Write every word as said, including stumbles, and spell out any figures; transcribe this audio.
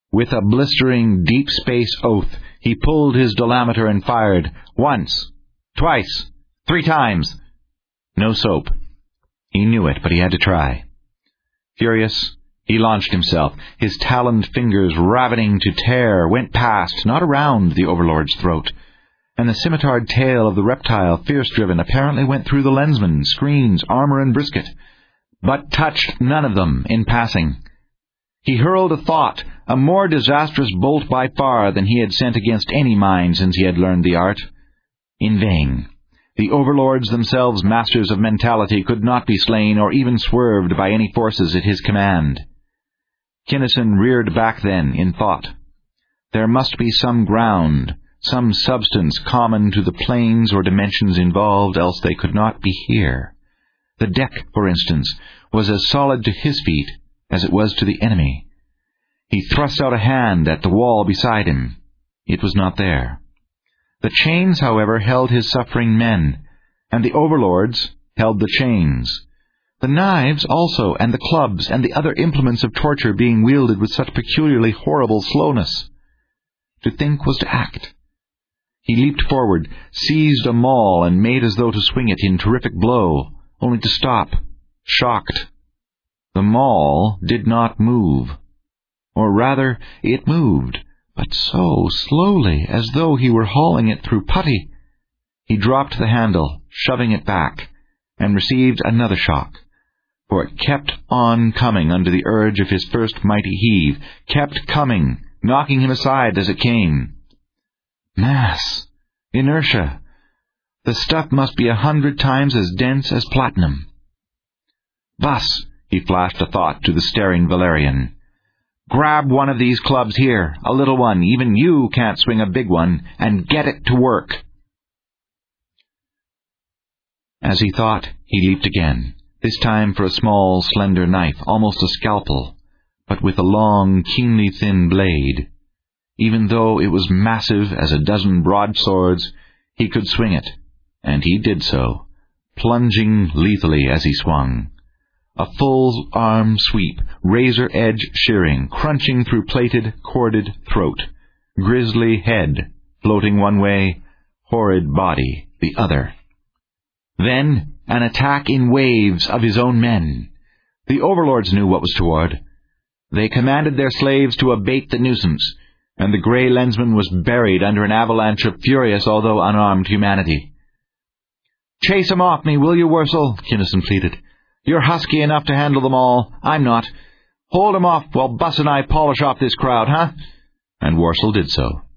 With a blistering, deep-space oath, he pulled his dolameter and fired. Once, twice, three times. No soap. He knew it, but he had to try. Furious, he launched himself. His taloned fingers, ravening to tear, went past, not around, the Overlord's throat. And the scimitarred tail of the reptile, fierce-driven, apparently went through the lensman, screens, armor, and brisket, but touched none of them in passing. He hurled a thought, a more disastrous bolt by far than he had sent against any mind since he had learned the art. In vain. The Overlords, themselves masters of mentality, could not be slain or even swerved by any forces at his command. Kinnison reared back then, in thought. There must be some ground, some substance common to the planes or dimensions involved, else they could not be here. The deck, for instance, was as solid to his feet as it was to the enemy. He thrust out a hand at the wall beside him. It was not there. The chains, however, held his suffering men, and the Overlords held the chains. The knives also, and the clubs, and the other implements of torture being wielded with such peculiarly horrible slowness. To think was to act. He leaped forward, seized a maul, and made as though to swing it in terrific blow, only to stop, shocked. The maul did not move. Or rather, it moved, but so slowly, as though he were hauling it through putty. He dropped the handle, shoving it back, and received another shock, for it kept on coming under the urge of his first mighty heave, kept coming, knocking him aside as it came. Mass! Inertia! The stuff must be a hundred times as dense as platinum. Bus! He flashed a thought to the staring Valerian. Grab one of these clubs here, a little one, even you can't swing a big one, and get it to work. As he thought, he leaped again, this time for a small, slender knife, almost a scalpel, but with a long, keenly thin blade. Even though it was massive as a dozen broadswords, he could swing it, and he did so, plunging lethally as he swung. A full-arm sweep, razor-edge shearing, crunching through plated, corded throat, grisly head floating one way, horrid body the other. Then an attack in waves of his own men. The Overlords knew what was toward. They commanded their slaves to abate the nuisance, and the grey lensman was buried under an avalanche of furious, although unarmed, humanity. "Chase 'em off me, will you, Wursel?" Kinnison pleaded. "You're husky enough to handle them all. I'm not. Hold 'em off while Bus and I polish off this crowd, huh?" And Wursel did so.